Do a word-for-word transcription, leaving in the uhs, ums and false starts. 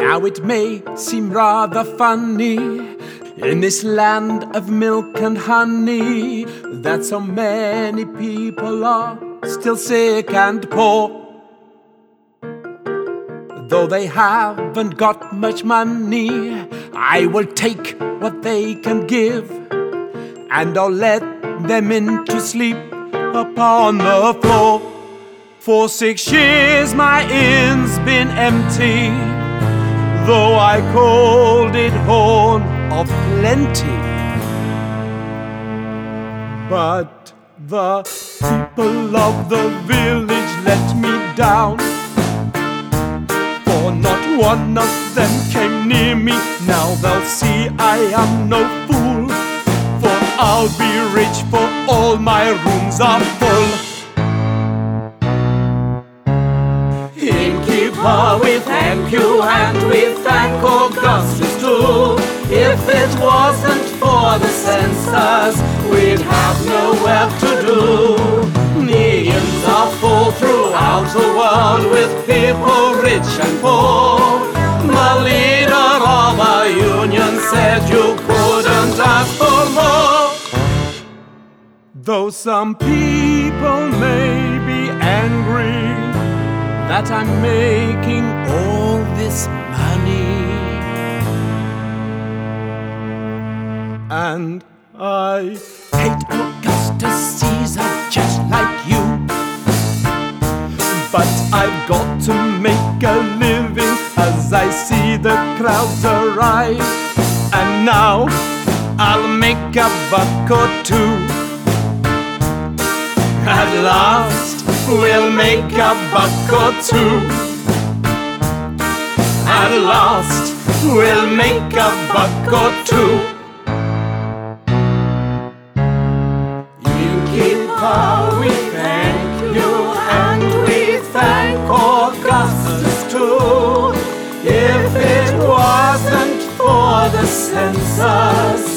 Now it may seem rather funny in this land of milk and honey that so many people are still sick and poor. Though they haven't got much money, I will take what they can give, and I'll let them in to sleep upon the floor. For six years my inn's been empty, though I called it home of plenty. But the people of the village let me down, for not one of them came near me. Now they'll see I am no fool, for I'll be rich, for all my rooms are full. Innkeeper, we thank you and we thank Augustus too. If it wasn't for the censors, we'd have no work to do. The inns are full throughout the world with people rich and poor. The leader of our union said you couldn't ask for more. Though some people may be angry that I'm making all this money, and I hate Augustus Caesar just like you, but I've got to make a living as I see the crowds arrive. And now I'll make a buck or two. At last we'll make a buck or two. At last we'll make a buck or two. Innkeeper, we thank you and we thank Augustus too. If it wasn't for the censors,